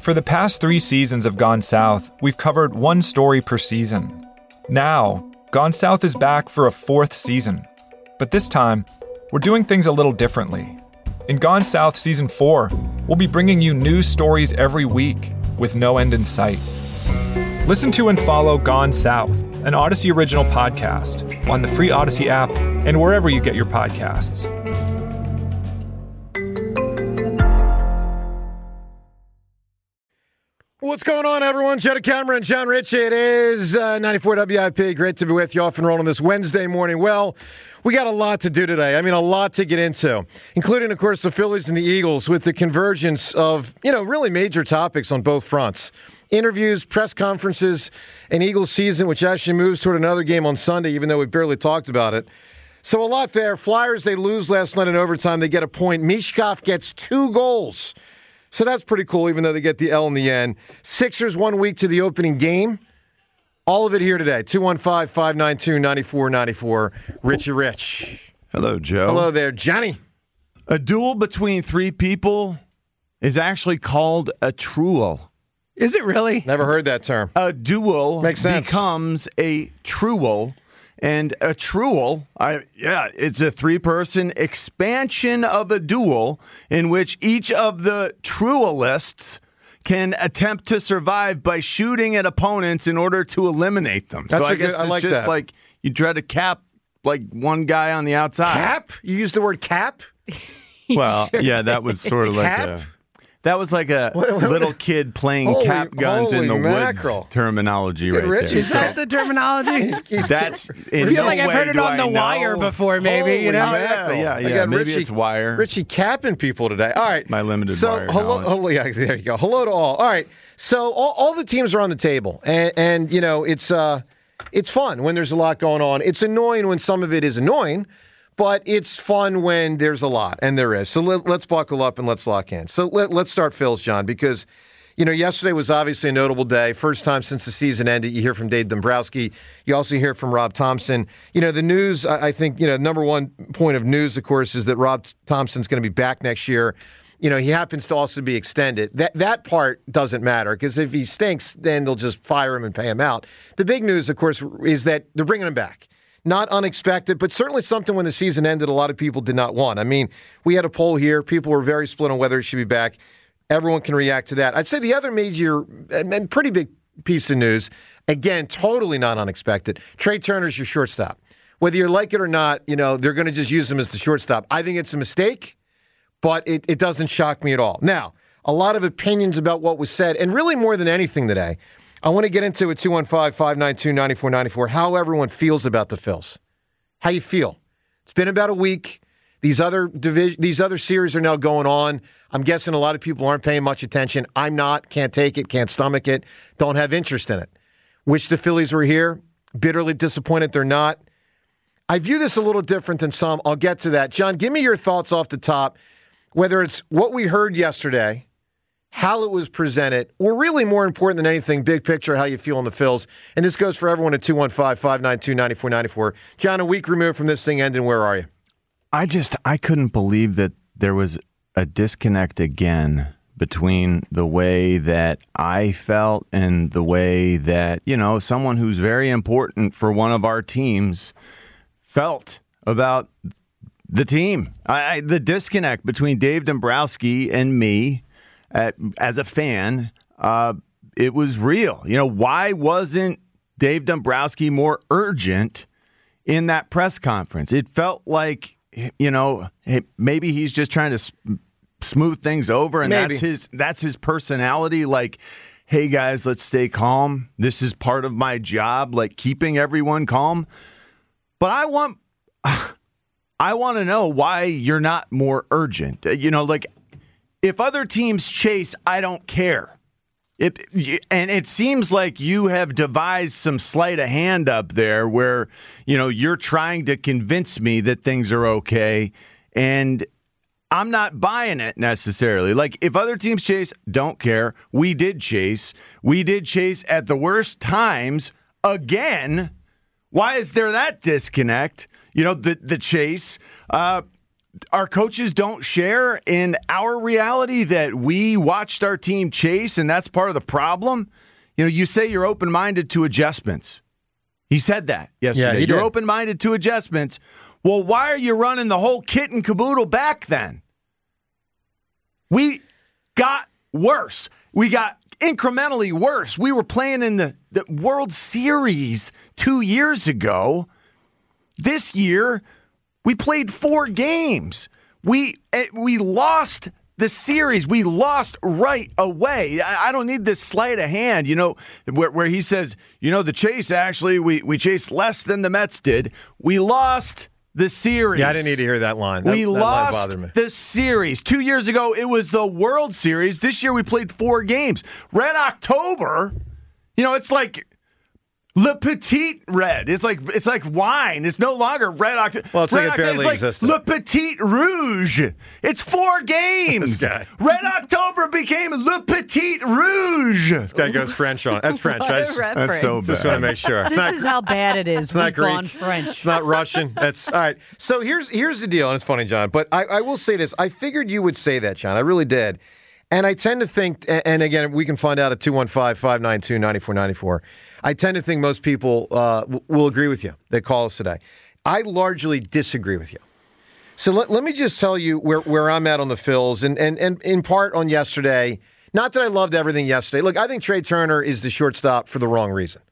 For the past 3 seasons of Gone South, we've covered one story per season. Now, Gone South is back for a 4th season. But this time, we're doing things a little differently. In Gone South Season 4, we'll be bringing you news stories every week with no end in sight. Listen to and follow Gone South, an Odyssey original podcast, on the free Odyssey app and wherever you get your podcasts. What's going on, everyone? Jenna Cameron, John Ritchie. It is 94 WIP. Great to be with you off and rolling this Wednesday morning. Well, we got a lot to do today. I mean, a lot to get into, including, of course, the Phillies and the Eagles with the convergence of, really major topics on both fronts. Interviews, press conferences, an Eagles season, which actually moves toward another game on Sunday, even though we barely talked about it. So a lot there. Flyers, they lose last night in overtime. They get a point. Mishkov gets 2 goals. So that's pretty cool, even though they get the L in the end. Sixers 1 week to the opening game. All of it here today. 215-592-9494. Richie Rich. Hello, Joe. Hello there, Johnny. A duel between 3 people is actually called a truel. Is it really? Never heard that term. A duel Makes sense. becomes a truel. And a truel, it's a 3-person expansion of a duel in which each of the truelists can attempt to survive by shooting at opponents in order to eliminate them. That's so I guess I like it's just that. like you try to cap like one guy on the outside. Cap? You used the word cap? Well, Sure yeah, did. that was sort of like Cap? that was like a little kid playing Holy- cap guns in the holy mackerel. woods terminology Good right Richie. there. Is that the terminology? That's I feel like I've heard it on The Wire before, maybe. Holy know? mackerel. Yeah. I got Maybe Richie, it's Wire. Richie capping people today. All right. My limited so, Wire hello, knowledge. yeah, there you go. Hello to all. All right. So all the teams are on the table, and it's fun when there's a lot going on. It's annoying when some of it is annoying, but it's fun when there's a lot, and there is. So let's buckle up and let's lock in. So let's start Phil's, John, because yesterday was obviously a notable day. First time since the season ended. You hear from Dave Dombrowski. You also hear from Rob Thompson. The news, I think, number one point of news, of course, is that Rob Thompson's going to be back next year. He happens to also be extended. That part doesn't matter, because if he stinks, then they'll just fire him and pay him out. The big news, of course, is that they're bringing him back. Not unexpected, but certainly something when the season ended a lot of people did not want. I mean, we had a poll here. People were very split on whether he should be back. Everyone can react to that. I'd say the other major and pretty big piece of news, again, totally not unexpected, Trey Turner's your shortstop. Whether you like it or not, they're going to just use him as the shortstop. I think it's a mistake, but it doesn't shock me at all. Now, a lot of opinions about what was said, and really more than anything today, I want to get into it, 215-592-9494, how everyone feels about the Phils. How you feel. It's been about a week. These other series are now going on. I'm guessing a lot of people aren't paying much attention. I'm not. Can't take it. Can't stomach it. Don't have interest in it. Wish the Phillies were here. Bitterly disappointed they're not. I view this a little different than some. I'll get to that. John, give me your thoughts off the top, whether it's what we heard yesterday, how it was presented, or really more important than anything, big picture, how you feel in the Phils. And this goes for everyone at 215-592-9494. John, a week removed from this thing ending, where are you? I couldn't believe that there was a disconnect again between the way that I felt and the way that, someone who's very important for one of our teams felt about the team. The disconnect between Dave Dombrowski and me as a fan, it was real. Why wasn't Dave Dombrowski more urgent in that press conference? It felt like, maybe he's just trying to smooth things over, and Maybe. that's his personality. Like, hey guys, let's stay calm. This is part of my job, like keeping everyone calm. But I want to know why you're not more urgent. If other teams chase, I don't care. And it seems like you have devised some sleight of hand up there where, you're trying to convince me that things are okay, and I'm not buying it necessarily. Like, if other teams chase, don't care. We did chase. We did chase at the worst times again. Why is there that disconnect? The chase. our coaches don't share in our reality that we watched our team chase, and that's part of the problem. You know, you say you're open-minded to adjustments. He said that yesterday. Yeah, he did. You're open-minded to adjustments. Well, why are you running the whole kit and caboodle back then? We got worse. We got incrementally worse. We were playing in the World Series 2 years ago. This year, we played 4 games. We lost the series. We lost right away. I don't need this sleight of hand, you know, where he says, you know, the chase, actually, we chased less than the Mets did. We lost the series. Yeah, I didn't need to hear that line. We that line lost bothered me. the series. 2 years ago, it was the World Series. This year, we played 4 games. Red October, you know, it's like Le Petit Red. It's like wine. It's no longer Red October. Well, it's like it barely existed. Le Petit Rouge. It's 4 games. This guy. Red October became Le Petit Rouge. This guy goes French on it. That's French. What a reference. That's so Just want to bad. make sure. This is how bad it is. not We've Greek. gone French. It's not Russian. That's all right. So here's the deal, and it's funny, John, but I will say this. I figured you would say that, John. I really did. And I tend to think, and again, we can find out at 215-592-9494. I tend to think most people will agree with you that call us today. I largely disagree with you. So let me just tell you where I'm at on the Phils, and in part on yesterday. Not that I loved everything yesterday. Look, I think Trey Turner is the shortstop for the wrong reason.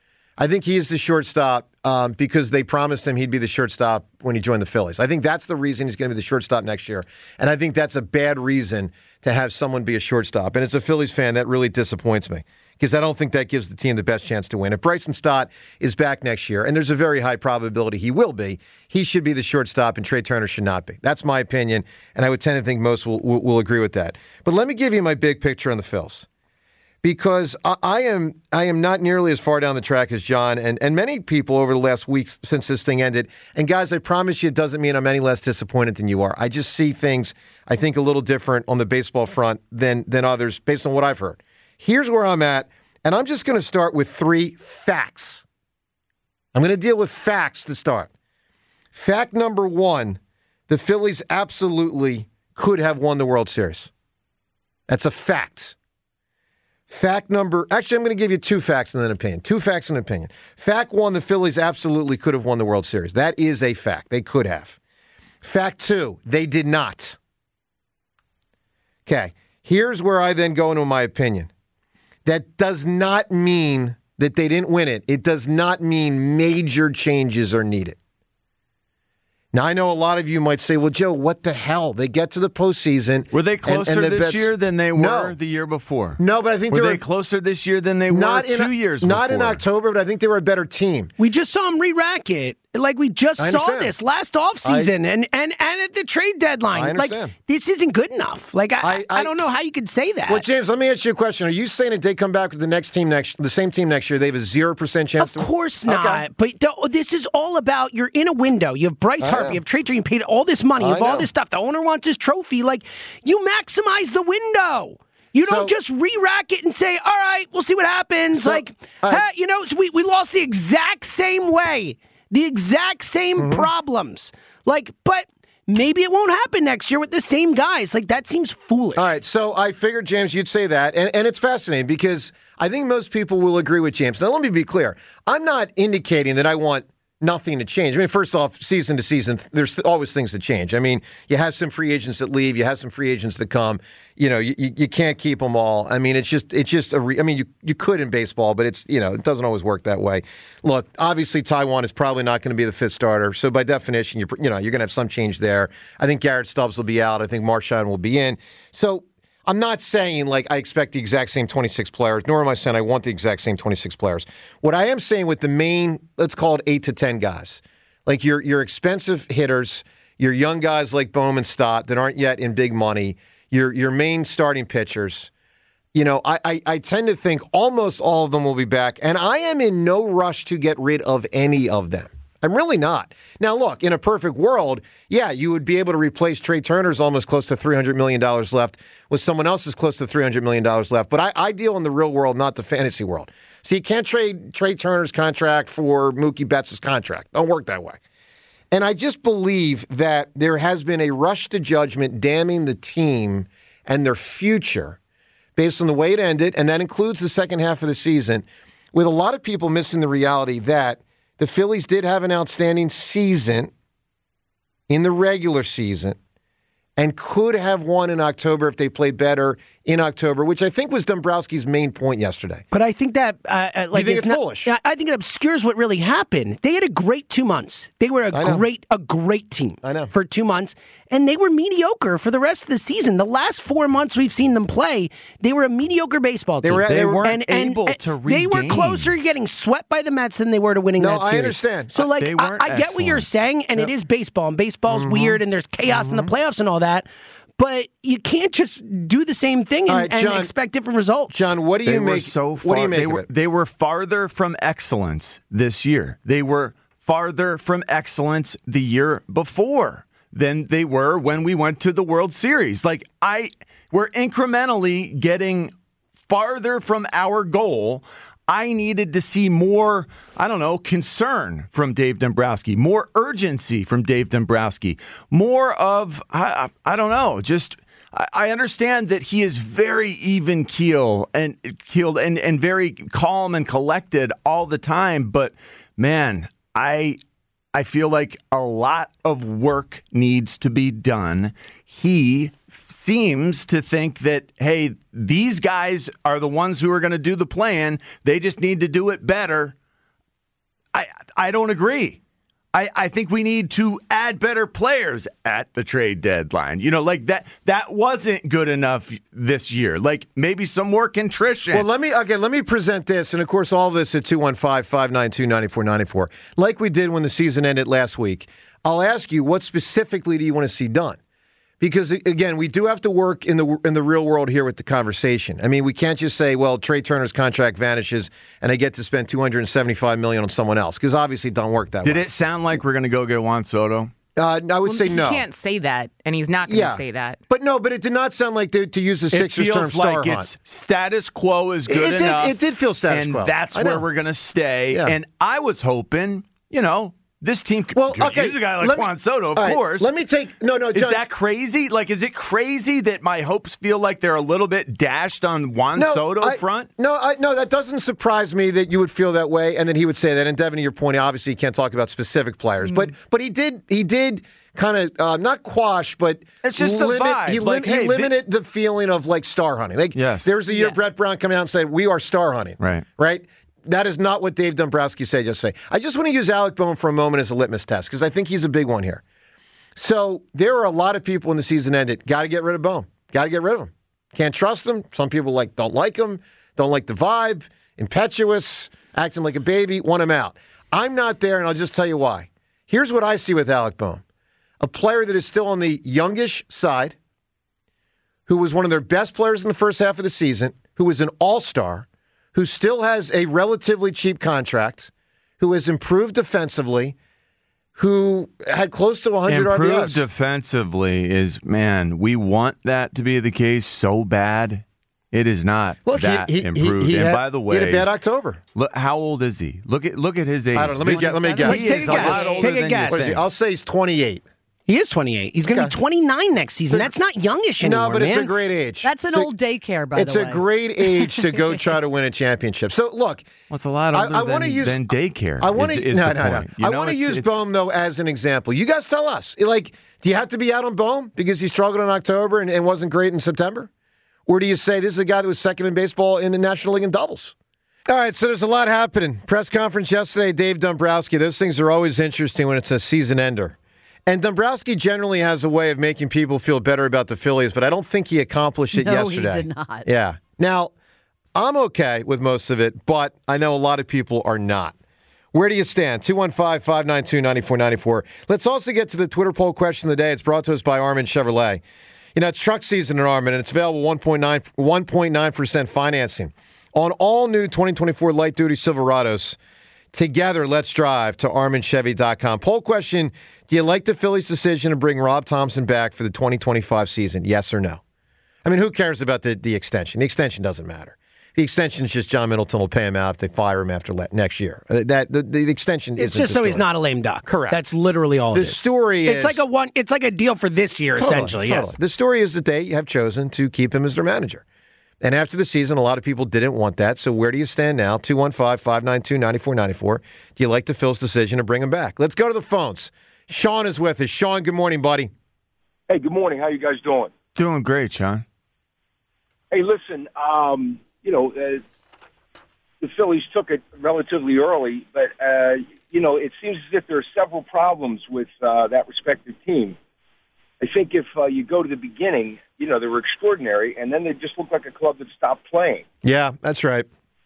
I think he is the shortstop because they promised him he'd be the shortstop when he joined the Phillies. I think that's the reason he's going to be the shortstop next year. And I think that's a bad reason to have someone be a shortstop. And as a Phillies fan, that really disappoints me because I don't think that gives the team the best chance to win. If Bryson Stott is back next year, and there's a very high probability he will be, he should be the shortstop and Trey Turner should not be. That's my opinion, and I would tend to think most will agree with that. But let me give you my big picture on the Phils. Because I am not nearly as far down the track as John and many people over the last weeks since this thing ended. And guys, I promise you it doesn't mean I'm any less disappointed than you are. I just see things, I think, a little different on the baseball front than others based on what I've heard. Here's where I'm at, and I'm just going to start with 3 facts. I'm going to deal with facts to start. Fact number 1, the Phillies absolutely could have won the World Series. That's a fact. Actually, I'm going to give you 2 facts and an opinion. 2 facts and an opinion. Fact 1, the Phillies absolutely could have won the World Series. That is a fact. They could have. Fact 2, they did not. Okay, here's where I then go into my opinion. That does not mean that they didn't win it. It does not mean major changes are needed. Now, I know a lot of you might say, well, Joe, what the hell? They get to the postseason. Were they closer and this year than they were No. the year before? No, but I think Were they they were closer this year than they were not 2 years before? Not in October, but I think they were a better team. We just saw him re-rack it. Like we just I saw understand. this last offseason and at the trade deadline. I understand. Like, this isn't good enough. Like, I don't know how you could say that. Well, James, let me ask you a question. Are you saying that they come back with the same team next year, they have a 0% chance Of course not. But this is all about, you're in a window. You have Bryce Harper, you have Trey Turner, you paid all this money, you have all this stuff. The owner wants his trophy. Like, you maximize the window. You don't just re-rack it and say, all right, we'll see what happens. We lost the exact same way. The exact same problems. Like, but maybe it won't happen next year with the same guys. Like, that seems foolish. All right, so I figured, James, you'd say that. And it's fascinating because I think most people will agree with James. Now, let me be clear. I'm not indicating that I want nothing to change. I mean, first off, season to season, there's always things to change. I mean, you have some free agents that leave, you have some free agents that come. You know, you can't keep them all. I mean, it's just you could in baseball, but it doesn't always work that way. Look, obviously Taijuan is probably not going to be the 5th starter, so by definition, you're going to have some change there. I think Garrett Stubbs will be out. I think Marchand will be in. So I'm not saying like I expect the exact same 26 players, nor am I saying I want the exact same 26 players. What I am saying with the main, let's call it 8 to 10 guys, like your expensive hitters, your young guys like Bowman, Stott that aren't yet in big money, your main starting pitchers, I tend to think almost all of them will be back, and I am in no rush to get rid of any of them. I'm really not. Now, look, in a perfect world, yeah, you would be able to replace Trey Turner's almost close to $300 million left with someone else's close to $300 million left. But I deal in the real world, not the fantasy world. So you can't trade Trey Turner's contract for Mookie Betts' contract. Don't work that way. And I just believe that there has been a rush to judgment damning the team and their future based on the way it ended, and that includes the second half of the season, with a lot of people missing the reality that the Phillies did have an outstanding season in the regular season and could have won in October if they played better in October, which I think was Dombrowski's main point yesterday. But I think that you think it's foolish? I think it obscures what really happened. They had a great 2 months. They were a great team for 2 months, and they were mediocre for the rest of the season. The last 4 months we've seen them play, they were a mediocre baseball team. They weren't able to regain. They were closer to getting swept by the Mets than they were to winning that series. No, I understand. So, I get what you're saying, and it is baseball, and baseball's weird, and there's chaos in the playoffs and all that. But you can't just do the same thing and expect different results. John, what do you make? What do you make of it? They were farther from excellence this year. They were farther from excellence the year before than they were when we went to the World Series. We're incrementally getting farther from our goal. I needed to see more, concern from Dave Dombrowski, more urgency from Dave Dombrowski, more of, I understand that he is very even keeled and very calm and collected all the time. But man, I feel like a lot of work needs to be done. He seems to think that, hey, these guys are the ones who are going to do the plan. They just need to do it better. I don't agree. I think we need to add better players at the trade deadline. That wasn't good enough this year. Maybe some more contrition. Well, let me present this, and of course all of this at 215-592-9494. Like we did when the season ended last week. I'll ask you, what specifically do you want to see done? Because, again, we do have to work in the real world here with the conversation. I mean, we can't just say, well, Trey Turner's contract vanishes and I get to spend $275 million on someone else, because obviously it don't work that way. Did it sound like we're going to go get Juan Soto? I would say no. He can't say that, and he's not going to say that. But it did not sound like to use the Sixers term star hunt. It's status quo is good enough. It did feel status quo. And that's where we're going to stay. Yeah. And I was hoping, this team could use a guy like Juan Soto, of course. Let me take... No, John. Is that crazy? Is it crazy that my hopes feel like they're a little bit dashed on Juan Soto front? No, that doesn't surprise me that you would feel that way and then he would say that. And Devin, to your point, obviously he can't talk about specific players. But he did kind of, not quash, but... It's just the vibe. He limited the feeling of, star hunting. Yes. There was a year Brett Brown came out and said, we are star hunting. Right? That is not what Dave Dombrowski said yesterday. I just want to use Alec Bohm for a moment as a litmus test, because I think he's a big one here. So there are a lot of people when the season ended, got to get rid of Bohm. Got to get rid of him. Can't trust him. Some people don't like him, don't like the vibe, impetuous, acting like a baby, want him out. I'm not there, and I'll just tell you why. Here's what I see with Alec Bohm. A player that is still on the youngish side, who was one of their best players in the first half of the season, who was an all-star, who still has a relatively cheap contract, who has improved defensively, who had close to 100 RBIs. Improved defensively is, we want that to be the case so bad. It is not improved. And by the way, he had a bad October. Look, how old is he? Look at his age. I don't know. Let me guess. Take a guess. I'll say he's 28. He is 28. He's going to be 29 next season. That's not youngish anymore, No, but it's a great age. That's an old daycare, by the way. It's a great age to go try to win a championship. So, look. Well, it's a lot older than daycare. I want to use Bohm, though, as an example. You guys tell us. Do you have to be out on Bohm because he struggled in October and wasn't great in September? Or do you say this is a guy that was second in baseball in the National League in doubles? All right, so there's a lot happening. Press conference yesterday, Dave Dombrowski. Those things are always interesting when it's a season ender. And Dombrowski generally has a way of making people feel better about the Phillies, but I don't think he accomplished it yesterday. No, he did not. Yeah. Now, I'm okay with most of it, but I know a lot of people are not. Where do you stand? 215-592-9494. Let's also get to the Twitter poll question of the day. It's brought to us by Armin Chevrolet. It's truck season at Armin, and it's available 1.9% financing on all new 2024 light-duty Silverados. Together, let's drive to ArminChevy.com. Poll question, do you like the Phillies' decision to bring Rob Thompson back for the 2025 season? Yes or no? I mean, who cares about the extension? The extension doesn't matter. The extension is just John Middleton will pay him out if they fire him after next year. The extension it's just so he's not a lame duck. Correct. That's literally all. The story is it's like a deal for this year, essentially. Totally. Yes. The story is that they have chosen to keep him as their manager. And after the season, a lot of people didn't want that. So where do you stand now? 215-592-9494. Do you like the Phil's decision to bring him back? Let's go to the phones. Sean is with us. Sean, good morning, buddy. Hey, good morning. How you guys doing? Doing great, Sean. Hey, listen, the Phillies took it relatively early, but, it seems as if there are several problems with that respective team. I think if you go to the beginning, they were extraordinary, and then they just looked like a club that stopped playing. Yeah, that's right.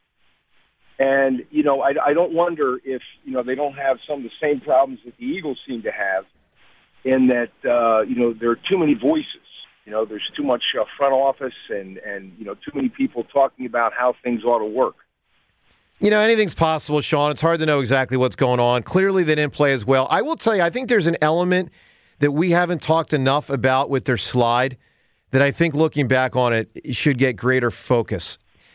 And, I don't wonder if, they don't have some of the same problems that the Eagles seem to have in that, there are too many voices. There's too much front office and too many people talking about how things ought to work. Anything's possible, Sean. It's hard to know exactly what's going on. Clearly, they didn't play as well. I will tell you, I think there's an element that we haven't talked enough about with their slide that I think looking back on it should get greater focus.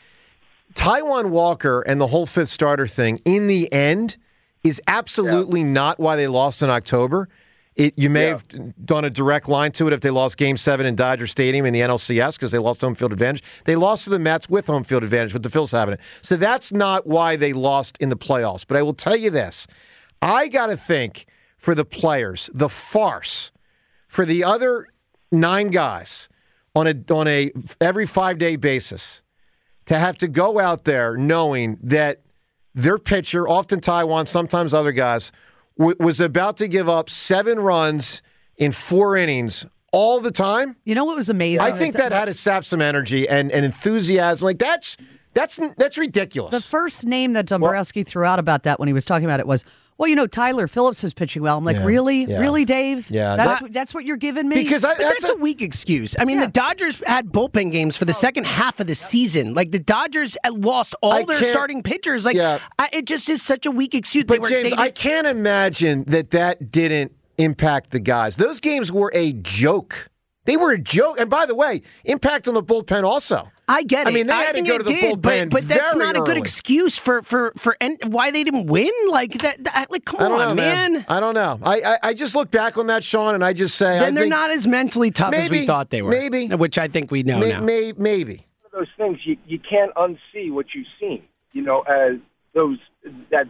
Taijuan Walker and the whole fifth starter thing, in the end, is absolutely not why they lost in October. You may have done a direct line to it if they lost Game 7 in Dodger Stadium in the NLCS because they lost home field advantage. They lost to the Mets with home field advantage with the Phils having it. So that's not why they lost in the playoffs. But I will tell you this. I got to think for the players, the farce for the other 9 guys on a every 5-day basis to have to go out there knowing that their pitcher, often Taijuan, sometimes other guys, was about to give up 7 runs in 4 innings all the time. You know what was amazing? I think that had to sap some energy and enthusiasm. Like that's ridiculous. The first name that Dombrowski threw out about that when he was talking about it was, Tyler Phillips was pitching well. I'm like, really? Yeah. Really, Dave? Yeah. That's what you're giving me? Because that's a weak excuse. I mean, the Dodgers had bullpen games for the second half of the season. Like, the Dodgers lost all their starting pitchers. Like, it just is such a weak excuse. But, James, I can't imagine that didn't impact the guys. Those games were a joke. They were a joke. And by the way, impact on the bullpen also. I get it. I mean, they had to go to the bullpen but that's very not a good early. excuse for why they didn't win. Like that. Like, come on, man. I don't know. I just look back on that, Sean, and I just say then they're not as mentally tough as we thought they were. Maybe, which I think we know now. Maybe. One of those things you can't unsee what you've seen. As that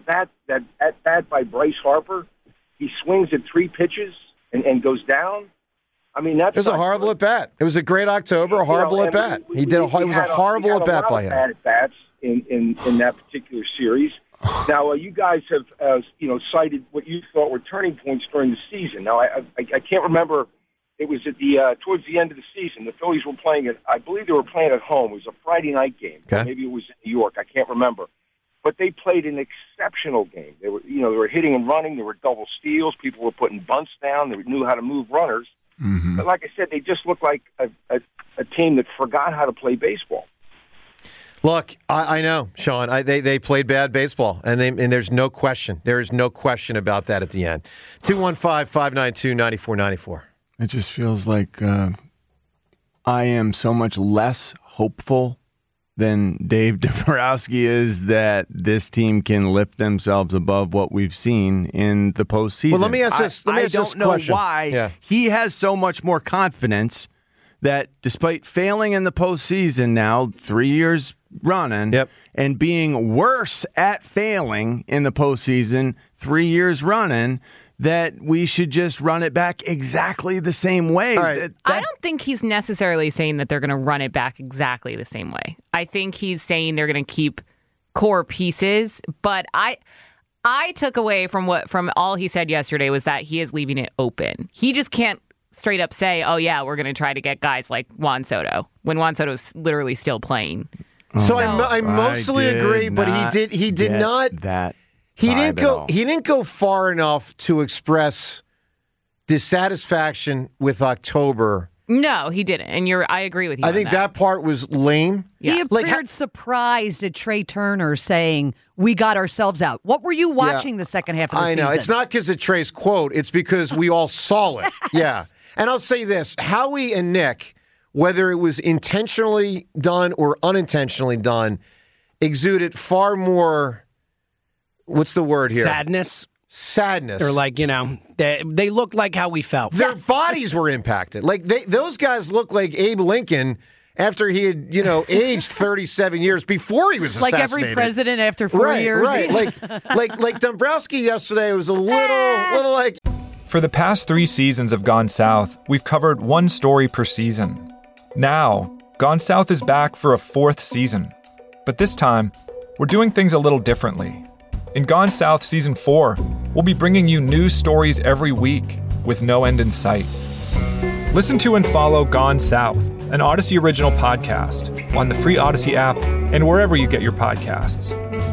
bat by Bryce Harper, he swings at 3 pitches and goes down. I mean, it was a horrible at bat. It was a great October, a horrible at bat. It was a horrible at bat by him. Bad at bats in that particular series. Now, you guys have cited what you thought were turning points during the season. Now, I can't remember. It was at towards the end of the season. The Phillies were playing I believe they were playing at home. It was a Friday night game. Okay. Maybe it was in New York. I can't remember. But they played an exceptional game. They were hitting and running. There were double steals. People were putting bunts down. They knew how to move runners. Mm-hmm. But like I said, they just look like a team that forgot how to play baseball. Look, I know, Sean. They played bad baseball, and there's no question. There is no question about that at the end. 215-592-9494. It just feels like I am so much less hopeful than Dave Dombrowski is that this team can lift themselves above what we've seen in the postseason. Well, let me ask this. I don't know why he has so much more confidence that despite failing in the postseason now, 3 years running, and being worse at failing in the postseason 3 years running, that we should just run it back exactly the same way. Right. I don't think he's necessarily saying that they're going to run it back exactly the same way. I think he's saying they're going to keep core pieces, but I took away from all he said yesterday was that he is leaving it open. He just can't straight up say, "Oh yeah, we're going to try to get guys like Juan Soto," when Juan Soto's literally still playing. So I mostly agree, but he did not. He didn't go far enough to express dissatisfaction with October. No, he didn't. And I agree with you. I think that part was lame. Yeah. He appeared surprised at Trey Turner saying, "We got ourselves out." What were you watching the second half of the season? I know. It's not because of Trey's quote. It's because we all saw it. Yes. Yeah. And I'll say this. Howie and Nick, whether it was intentionally done or unintentionally done, exuded far more, what's the word here? Sadness. Or like, they looked like how we felt. Their bodies were impacted. Like those guys look like Abe Lincoln after he had, aged 37 years before he was assassinated. Like every president after 4 years. Right. like Dombrowski yesterday was a little like. For the past 3 seasons of Gone South, we've covered one story per season. Now, Gone South is back for a 4th season. But this time, we're doing things a little differently. In Gone South Season 4, we'll be bringing you new stories every week with no end in sight. Listen to and follow Gone South, an Odyssey original podcast, on the free Odyssey app and wherever you get your podcasts.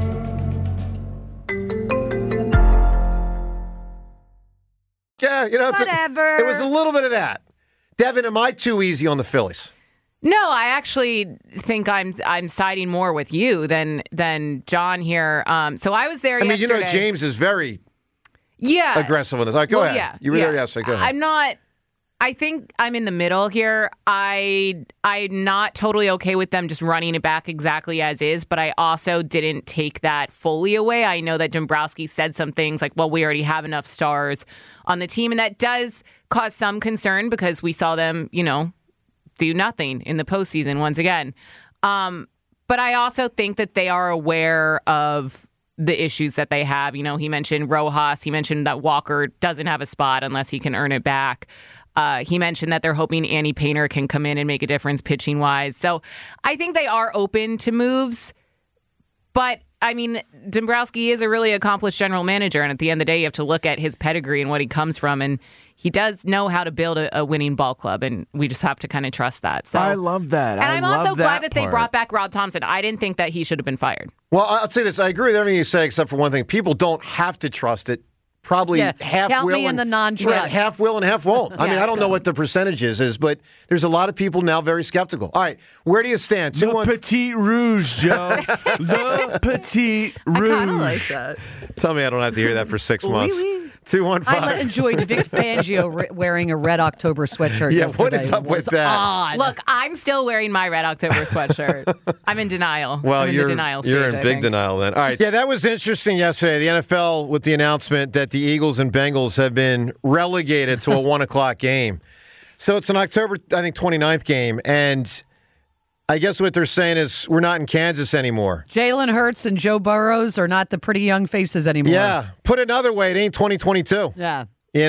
Yeah, whatever. It was a little bit of that. Devin, am I too easy on the Phillies? No, I actually think I'm siding more with you than John here. So I was there yesterday. James is very aggressive on this. All right, go ahead. Yeah, you were there yesterday. Go ahead. I think I'm in the middle here. I'm not totally okay with them just running it back exactly as is, but I also didn't take that fully away. I know that Dombrowski said some things like, well, we already have enough stars on the team, and that does cause some concern because we saw them, do nothing in the postseason once again. But I also think that they are aware of the issues that they have. He mentioned Rojas. He mentioned that Walker doesn't have a spot unless he can earn it back. He mentioned that they're hoping Andy Painter can come in and make a difference pitching-wise. So I think they are open to moves. But, Dombrowski is a really accomplished general manager, and at the end of the day, you have to look at his pedigree and what he comes from, and he does know how to build a winning ball club, and we just have to kind of trust that. So I love that. And I'm also glad that they brought back Rob Thompson. I didn't think that he should have been fired. Well, I'll say this. I agree with everything you say, except for one thing. People don't have to trust it. Probably half count will me in and the non-trust. half will and half won't. I don't know what the percentages is, but there's a lot of people now very skeptical. All right, where do you stand? Le Petit Rouge, Joe. Le Petit Rouge. I kind of like that. Tell me I don't have to hear that for 6 months. 215. I enjoyed Vic Fangio wearing a Red October sweatshirt. Yeah, what is up with that? Odd. Look, I'm still wearing my Red October sweatshirt. I'm in denial. Well, I'm you're in the denial stage, you're in big denial then. All right. Yeah, that was interesting yesterday. The NFL with the announcement that the Eagles and Bengals have been relegated to a 1 o'clock game. So it's an October, 29th game, and I guess what they're saying is we're not in Kansas anymore. Jalen Hurts and Joe Burrows are not the pretty young faces anymore. Yeah. Put it another way, it ain't 2022. Yeah.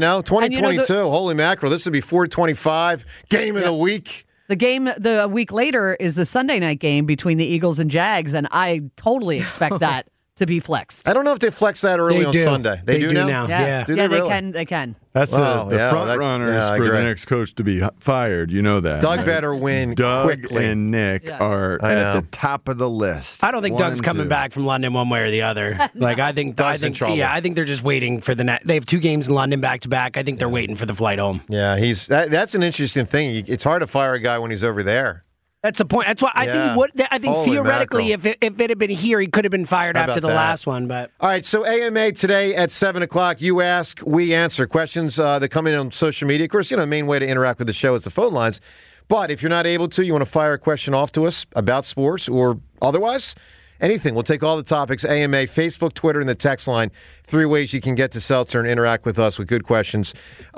2022. Holy mackerel. This would be 425. Game of the week. The game a week later is the Sunday night game between the Eagles and Jags, and I totally expect that to be flexed. I don't know if they flex that early on Sunday. They do now? Yeah, Do they really? They can. That's the front runners for the next coach to be fired. You know that. Doug better win quickly. And Nick are at the top of the list. I don't think Doug's coming back from London one way or the other. I think in trouble. Yeah, I think they're just waiting for They have 2 games in London back to back. I think they're waiting for the flight home. Yeah, that's an interesting thing. It's hard to fire a guy when he's over there. That's the point. That's why I think Holy theoretically, mackerel. if it had been here, he could have been fired after the last one. But all right, so AMA today at 7 o'clock. You ask, we answer questions that come in on social media. Of course, the main way to interact with the show is the phone lines. But if you're not able to, you want to fire a question off to us about sports or otherwise, anything. We'll take all the topics. AMA, Facebook, Twitter, and the text line. 3 ways you can get to Seltzer and interact with us with good questions.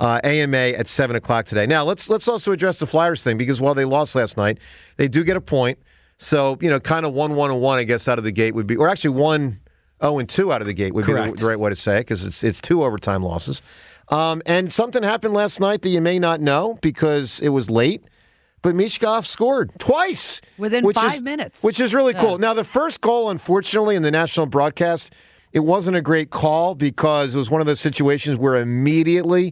AMA at 7 o'clock today. Now, let's also address the Flyers thing, because while they lost last night, they do get a point. So, kind of 1-1-1, I guess, out of the gate would be, or actually 1-0-2 out of the gate would be the right way to say it, because it's 2 overtime losses. And something happened last night that you may not know because it was late. But Michkov scored twice. Within 5 minutes. Which is really cool. Now, the first goal, unfortunately, in the national broadcast, it wasn't a great call because it was one of those situations where immediately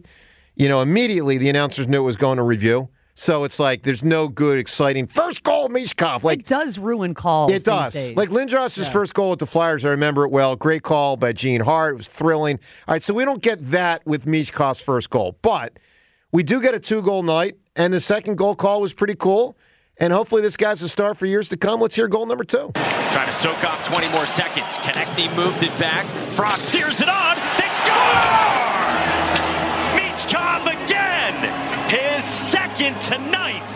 the announcers knew it was going to review. So it's like there's no good, exciting first goal, Michkov. Like, it does ruin calls. It does. These days. Like Lindros' first goal with the Flyers, I remember it well. Great call by Gene Hart. It was thrilling. All right, so we don't get that with Michkov's first goal. But we do get a 2-goal night, and the second goal call was pretty cool. And hopefully this guy's a star for years to come. Let's hear goal number 2. Trying to soak off 20 more seconds. Konechny moved it back. Frost steers it on. They score! Michkov again! His second tonight.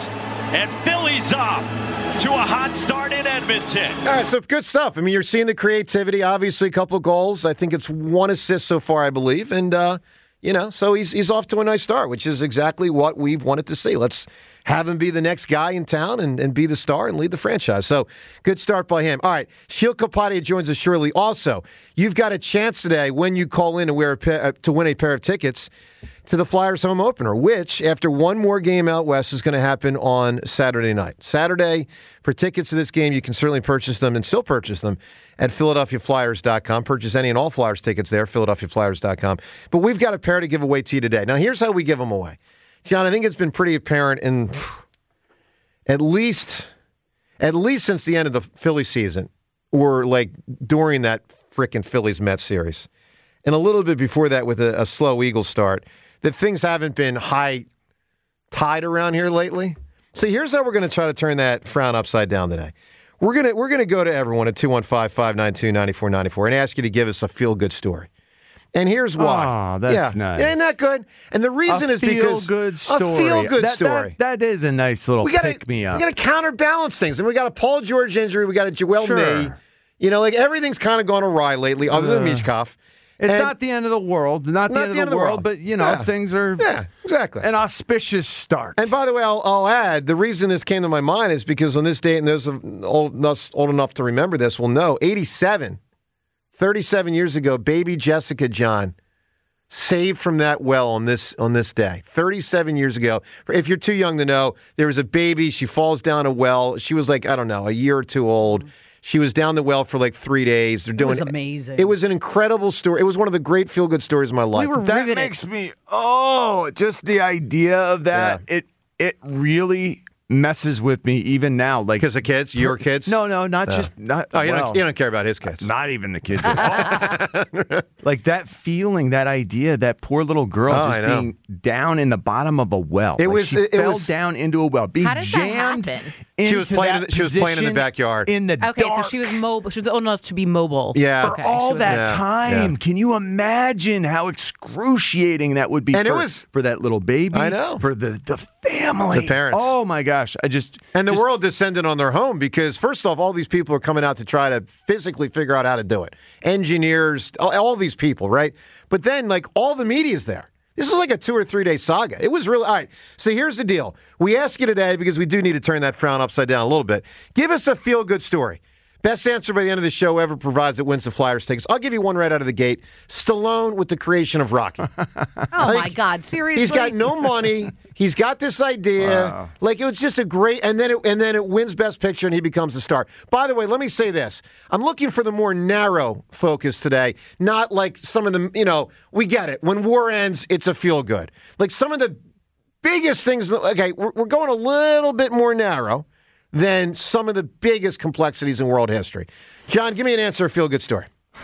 and Philly's off to a hot start in Edmonton. All right, so good stuff. I mean, you're seeing the creativity. Obviously, a couple goals. I think it's 1 assist so far, I believe. And, so he's off to a nice start, which is exactly what we've wanted to see. Let's have him be the next guy in town and be the star and lead the franchise. So, good start by him. All right, Sheil Kapadia joins us shortly. Also, you've got a chance today when you call in to win a pair of tickets to the Flyers home opener, which, after one more game out west, is going to happen on Saturday night. Saturday, for tickets to this game, you can certainly purchase them and still purchase them at PhiladelphiaFlyers.com. Purchase any and all Flyers tickets there, PhiladelphiaFlyers.com. But we've got a pair to give away to you today. Now, here's how we give them away. John, I think it's been pretty apparent in at least since the end of the Philly season, or like during that frickin' Phillies-Mets series, and a little bit before that with a slow Eagles start, that things haven't been high tide around here lately. So here's how we're going to try to turn that frown upside down today. We're gonna go to everyone at 215-592-9494 and ask you to give us a feel-good story. And here's why. Oh, that's nice. Isn't that good? And the reason is because a feel-good story. That is a nice little pick-me-up. We got to counterbalance things. And we got a Paul George injury. We got a Joel May. Everything's kind of gone awry lately, other than Michkov. It's not the end of the world. Not the end of the world, but, things are exactly an auspicious start. And by the way, I'll add, the reason this came to my mind is because on this date, and those of us old enough to remember this will know, 37 years ago, baby Jessica John saved from that well on this day. 37 years ago. If you're too young to know, there was a baby. She falls down a well. She was like, I don't know, a year or two old. She was down the well for like 3 days. It was amazing. It was an incredible story. It was one of the great feel-good stories of my life. That makes me, just the idea of that, it really messes with me even now. Like, because of kids? Your kids? No, not. You don't care about his kids. Not even the kids at all. Like that feeling, that idea, that poor little girl being down in the bottom of a well. She fell down into a well, being How does jammed. That happen? She was playing in the backyard. In the dark. So she was mobile. She was old enough to be mobile. Yeah. For all that time. Yeah. Can you imagine how excruciating that would be for that little baby? I know. For the family. The parents. Oh, my gosh. And the world descended on their home because, first off, all these people are coming out to try to physically figure out how to do it. Engineers, all these people, right? But then, like, all the media's there. This was like a 2 or 3 day saga. It was really, all right. So here's the deal. We ask you today, because we do need to turn that frown upside down a little bit. Give us a feel-good story. Best answer by the end of the show ever provides that wins the Flyers tickets. I'll give you one right out of the gate. Stallone with the creation of Rocky. My God, seriously? He's got no money. He's got this idea. Wow. Like, it was just a great, and then it wins Best Picture and he becomes a star. By the way, let me say this. I'm looking for the more narrow focus today, not like some of the, we get it. When war ends, it's a feel good. Like some of the biggest things, okay, we're going a little bit more narrow than some of the biggest complexities in world history. John, give me an answer, a feel-good story.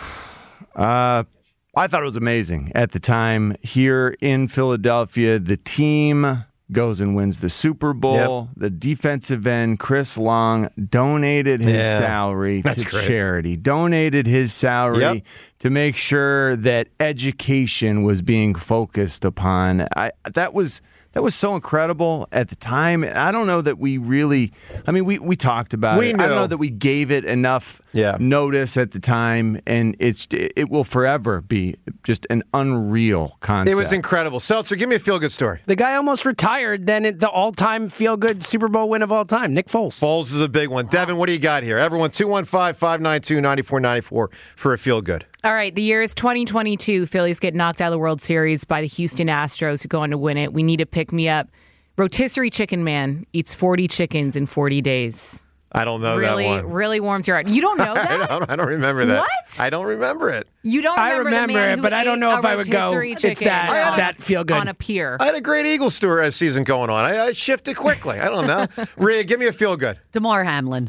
I thought it was amazing at the time. Here in Philadelphia, the team goes and wins the Super Bowl. Yep. The defensive end, Chris Long, donated his salary to charity. Donated his salary to make sure that education was being focused upon. That was so incredible at the time. I don't know that we really, we talked about it. I don't know that we gave it enough notice at the time, and it will forever be just an unreal concept. It was incredible. Seltzer, give me a feel-good story. The guy almost retired, then the all-time feel-good Super Bowl win of all time, Nick Foles. Foles is a big one. Devin, what do you got here? Everyone, 215-592-9494 for a feel-good. All right, the year is 2022. Phillies get knocked out of the World Series by the Houston Astros, who go on to win it. We need to pick me up. Rotisserie Chicken Man eats 40 chickens in 40 days. I don't know that one. Really warms your heart. You don't know that? I don't remember that. What? I don't remember it. You don't remember I remember the man it, but I don't know if I would go. It's that feel good on a pier. I had a great Eagles season going on. I shifted quickly. I don't know. Rhea, give me a feel good. DeMar Hamlin.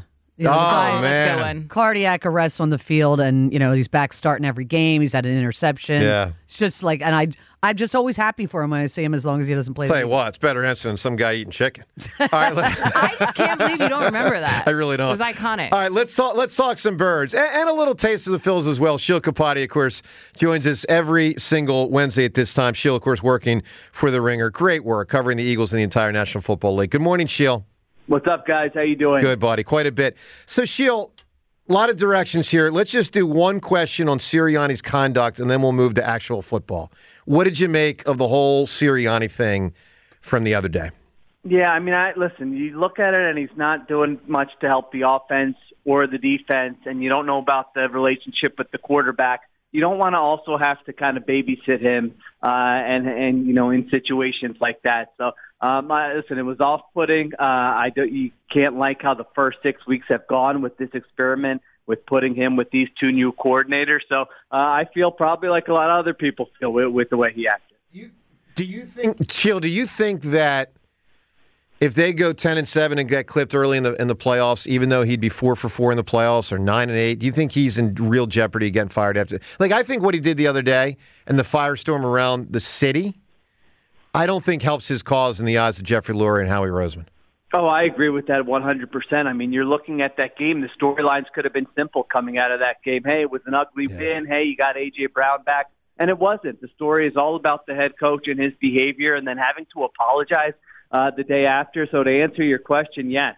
Man. Cardiac arrest on the field, and he's back starting every game. He's had an interception. Yeah. It's just like, and I'm just always happy for him when I see him, as long as he doesn't play. Tell you what, it's better answer than some guy eating chicken. All right, I just can't believe you don't remember that. I really don't. It was iconic. All right, let's talk some birds and a little taste of the Phils as well. Sheil Kapadia, of course, joins us every single Wednesday at this time. Sheil, of course, working for The Ringer. Great work covering the Eagles and the entire National Football League. Good morning, Sheil. What's up, guys? How you doing? Good, buddy. Quite a bit. So, Sheil, a lot of directions here. Let's just do one question on Sirianni's conduct, and then we'll move to actual football. What did you make of the whole Sirianni thing from the other day? Yeah, I mean, listen, you look at it, and he's not doing much to help the offense or the defense, and you don't know about the relationship with the quarterback. You don't want to also have to kind of babysit him and in situations like that. So, listen, it was off-putting. You can't like how the first 6 weeks have gone with this experiment with putting him with these two new coordinators. So I feel probably like a lot of other people feel with the way he acted. Do you think that if they go 10-7 and get clipped early in the playoffs, even though he'd be 4 for 4 in the playoffs or 9-8, do you think he's in real jeopardy getting fired after? Like, I think what he did the other day and the firestorm around the city, I don't think helps his cause in the eyes of Jeffrey Lurie and Howie Roseman. Oh, I agree with that 100%. I mean, you're looking at that game. The storylines could have been simple coming out of that game. Hey, it was an ugly win. Hey, you got A.J. Brown back. And it wasn't. The story is all about the head coach and his behavior and then having to apologize the day after. So to answer your question, yes.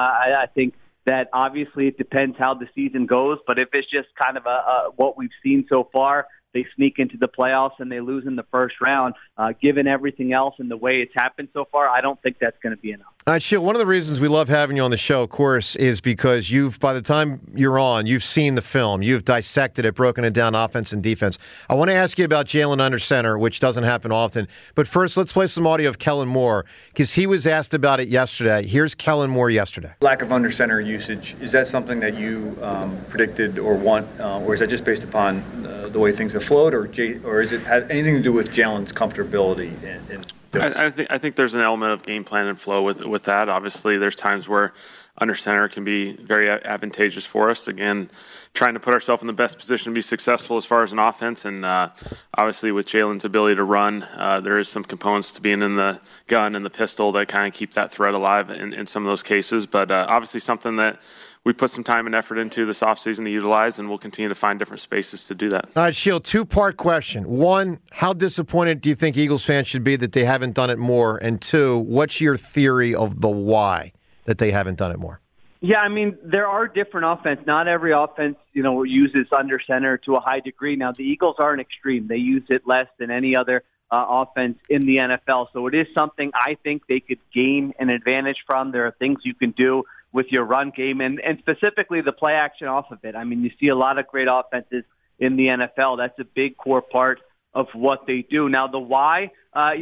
I think that obviously it depends how the season goes. But if it's just kind of what we've seen so far, they sneak into the playoffs and they lose in the first round. Given everything else and the way it's happened so far, I don't think that's going to be enough. All right, Sheil, one of the reasons we love having you on the show, of course, is because by the time you're on, you've seen the film. You've dissected it, broken it down, offense and defense. I want to ask you about Jalen under center, which doesn't happen often. But first, let's play some audio of Kellen Moore, because he was asked about it yesterday. Here's Kellen Moore yesterday. Lack of under center usage, is that something that you predicted or want, or is that just based upon the way things have flowed, or is it has anything to do with Jalen's comfortability in I think there's an element of game plan and flow with that. Obviously, there's times where under center can be very advantageous for us. Again, trying to put ourselves in the best position to be successful as far as an offense. And obviously, with Jalen's ability to run, there is some components to being in the gun and the pistol that kind of keep that threat alive in some of those cases. But obviously, something that we put some time and effort into this offseason to utilize, and we'll continue to find different spaces to do that. All right, Sheil, two-part question. One, how disappointed do you think Eagles fans should be that they haven't done it more? And two, what's your theory of the why that they haven't done it more? Yeah, I mean, there are different offense. Not every offense, uses under center to a high degree. Now, the Eagles are an extreme. They use it less than any other offense in the NFL. So it is something I think they could gain an advantage from. There are things you can do with your run game and specifically the play action off of it. I mean, you see a lot of great offenses in the NFL. That's a big core part of what they do. Now, the why,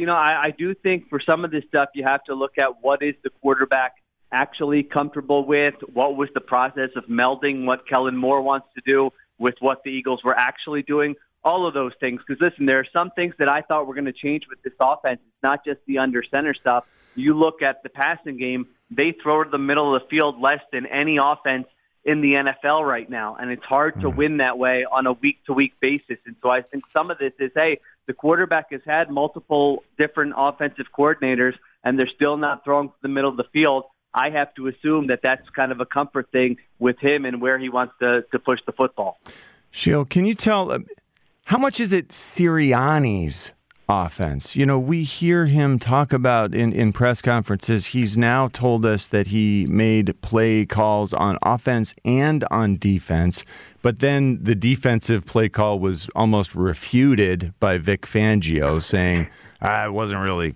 I do think for some of this stuff, you have to look at what is the quarterback actually comfortable with, what was the process of melding what Kellen Moore wants to do with what the Eagles were actually doing, all of those things. Because, listen, there are some things that I thought were going to change with this offense. It's not just the under center stuff. You look at the passing game, they throw to the middle of the field less than any offense in the NFL right now, and it's hard to win that way on a week-to-week basis. And so I think some of this is, hey, the quarterback has had multiple different offensive coordinators, and they're still not throwing to the middle of the field. I have to assume that that's kind of a comfort thing with him and where he wants to push the football. Sheil, can you tell, how much is it Sirianni's offense? We hear him talk about in press conferences, he's now told us that he made play calls on offense and on defense, but then the defensive play call was almost refuted by Vic Fangio saying, it wasn't really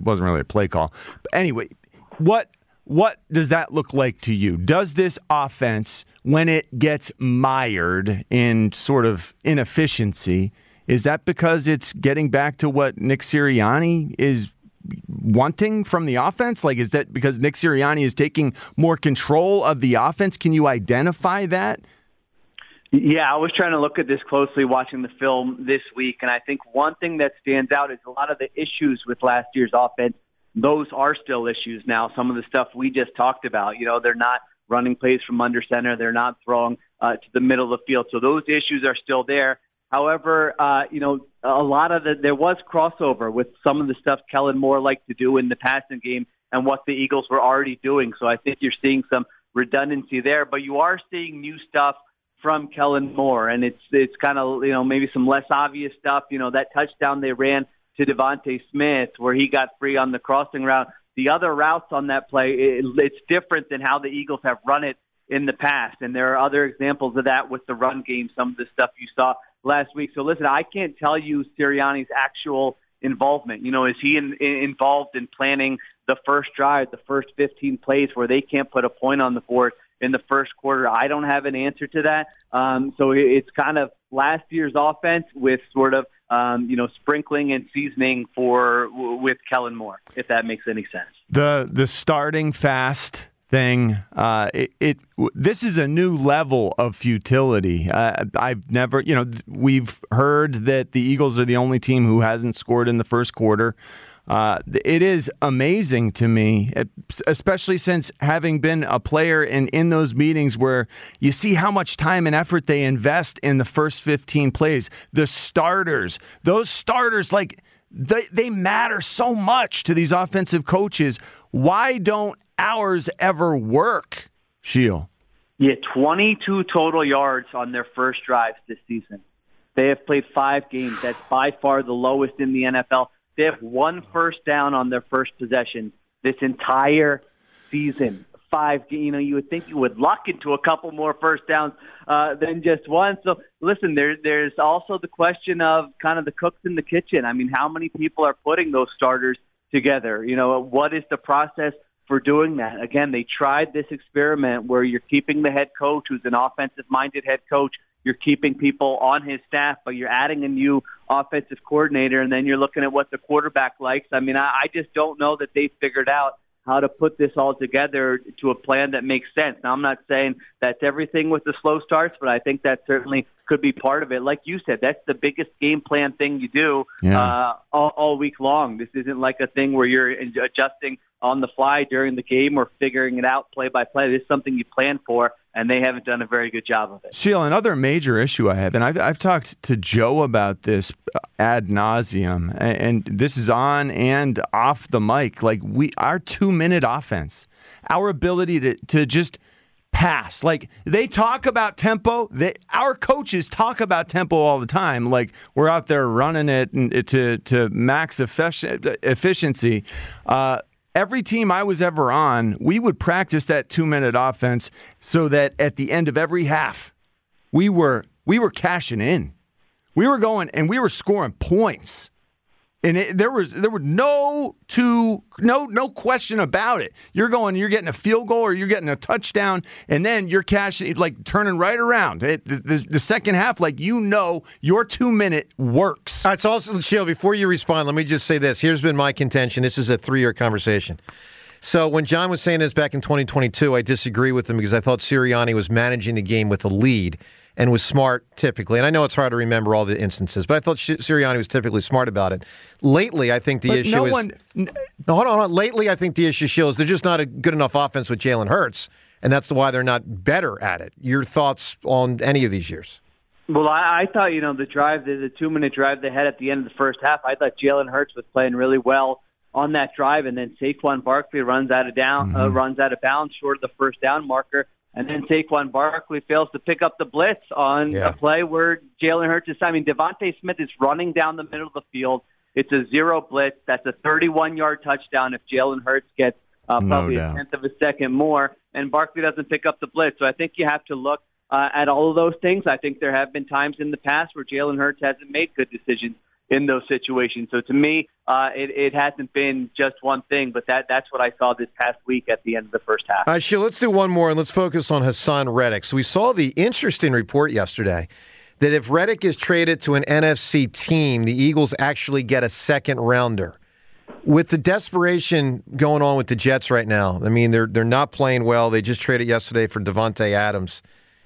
a play call. But anyway, what does that look like to you? Does this offense, when it gets mired in sort of inefficiency, is that because it's getting back to what Nick Sirianni is wanting from the offense? Like, is that because Nick Sirianni is taking more control of the offense? Can you identify that? Yeah, I was trying to look at this closely watching the film this week, and I think one thing that stands out is a lot of the issues with last year's offense. Those are still issues now. Some of the stuff we just talked about, they're not running plays from under center. They're not throwing to the middle of the field. So those issues are still there. However, a lot of there was crossover with some of the stuff Kellen Moore liked to do in the passing game and what the Eagles were already doing. So I think you're seeing some redundancy there, but you are seeing new stuff from Kellen Moore, and it's kind of, maybe some less obvious stuff. That touchdown they ran to Devontae Smith where he got free on the crossing route. the other routes on that play, it's different than how the Eagles have run it in the past. And there are other examples of that with the run game, some of the stuff you saw last week. So listen, I can't tell you Sirianni's actual involvement. Is he involved in planning the first drive, the first 15 plays where they can't put a point on the board in the first quarter? I don't have an answer to that. So it's kind of last year's offense with sort of, sprinkling and seasoning with Kellen Moore, if that makes any sense. The starting fast thing, this is a new level of futility. I've never, we've heard that the Eagles are the only team who hasn't scored in the first quarter. It is amazing to me, especially since having been a player in those meetings where you see how much time and effort they invest in the first 15 plays. The starters, those starters, they matter so much to these offensive coaches. Why don't ours ever work, Sheil? Yeah, 22 total yards on their first drives this season. They have played 5 games. That's by far the lowest in the NFL. They have 1 first down on their first possession this entire season. 5, you would think you would luck into a couple more first downs than just one. So, listen, there's also the question of kind of the cooks in the kitchen. I mean, how many people are putting those starters together? What is the process for doing that? Again, they tried this experiment where you're keeping the head coach, who's an offensive-minded head coach. You're keeping people on his staff, but you're adding a new offensive coordinator, and then you're looking at what the quarterback likes. I mean, I just don't know that they figured out how to put this all together to a plan that makes sense. Now, I'm not saying that's everything with the slow starts, but I think that certainly could be part of it. Like you said, that's the biggest game plan thing you do all week long. This isn't like a thing where you're adjusting on the fly during the game or figuring it out play by play. This is something you plan for, and they haven't done a very good job of it. Sheil, another major issue I have, and I've talked to Joe about this ad nauseum, and this is on and off the mic. Our 2-minute offense, our ability to just pass. They talk about tempo. Our coaches talk about tempo all the time. We're out there running it to max efficiency. Every team I was ever on, we would practice that 2-minute offense so that at the end of every half, we were cashing in. We were going and we were scoring points. And there were no question about it. You're getting a field goal or you're getting a touchdown, and then you're cashing, turning right around. The second half, your 2-minute works. All right, so also, Sheil, before you respond, let me just say this. Here's been my contention. This is a 3-year conversation. So when John was saying this back in 2022, I disagree with him because I thought Sirianni was managing the game with a lead and was smart typically. And I know it's hard to remember all the instances, but I thought Sirianni was typically smart about it. Lately, I think the issue is... No, hold on. Lately, I think the issue, Sheil, is they're just not a good enough offense with Jalen Hurts, and that's why they're not better at it. Your thoughts on any of these years? Well, I thought, the 2-minute drive they had at the end of the first half, I thought Jalen Hurts was playing really well on that drive, and then Saquon Barkley runs out of bounds short of the first down marker. And then Saquon Barkley fails to pick up the blitz on a play where Jalen Hurts is. I mean, Devontae Smith is running down the middle of the field. It's a 0 blitz. That's a 31-yard touchdown if Jalen Hurts gets probably a tenth of a second more, and Barkley doesn't pick up the blitz. So I think you have to look at all of those things. I think there have been times in the past where Jalen Hurts hasn't made good decisions in those situations. So to me, it hasn't been just one thing, but that's what I saw this past week at the end of the first half. All right, Sheil, let's do one more, and let's focus on Hassan Reddick. So we saw the interesting report yesterday that if Reddick is traded to an NFC team, the Eagles actually get a second-rounder. With the desperation going on with the Jets right now, I mean, they're not playing well. They just traded yesterday for Devontae Adams.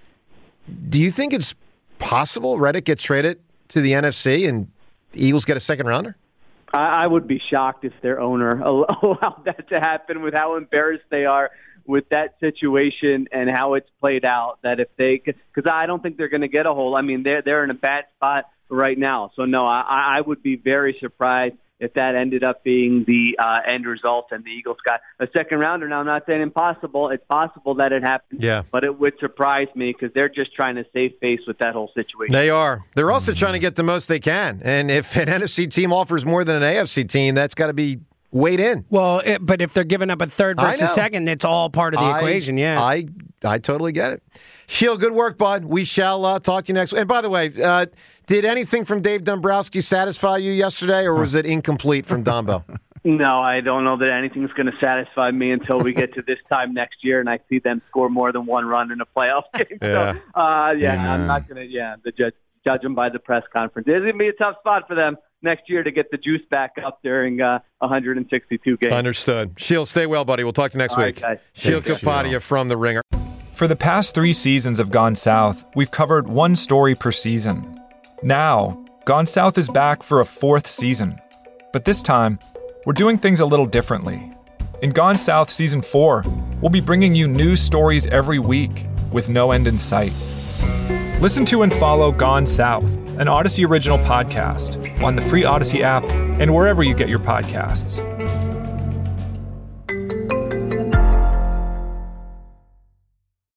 Do you think it's possible Reddick gets traded to the NFC and the Eagles get a second-rounder? I would be shocked if their owner allowed that to happen with how embarrassed they are with that situation and how it's played out. That if they, because I don't think they're going to get a whole. I mean, they're in a bad spot right now. So no, I would be very surprised if that ended up being the end result and the Eagles got a second rounder. Now, I'm not saying impossible. It's possible that it happens. Yeah. But it would surprise me because they're just trying to save face with that whole situation. They are. They're also trying to get the most they can. And if an NFC team offers more than an AFC team, that's got to be wait in. Well, but if they're giving up a third versus second, it's all part of the equation, yeah. I totally get it. Shield, good work, bud. We shall talk to you next week. And by the way, did anything from Dave Dombrowski satisfy you yesterday, or was it incomplete from Dombo? No, I don't know that anything's going to satisfy me until we get to this time next year and I see them score more than one run in a playoff game. Yeah. So, I'm not going to, judge them by the press conference. It's going to be a tough spot for them next year to get the juice back up during 162 games. Understood. Shield, stay well, buddy. We'll talk to you next week. Right, Shield Kapadia from The Ringer. For the past 3 seasons of Gone South, we've covered one story per season. Now, Gone South is back for a 4th season. But this time, we're doing things a little differently. In Gone South Season 4, we'll be bringing you news stories every week with no end in sight. Listen to and follow Gone South, an Odyssey original podcast, on the free Odyssey app and wherever you get your podcasts.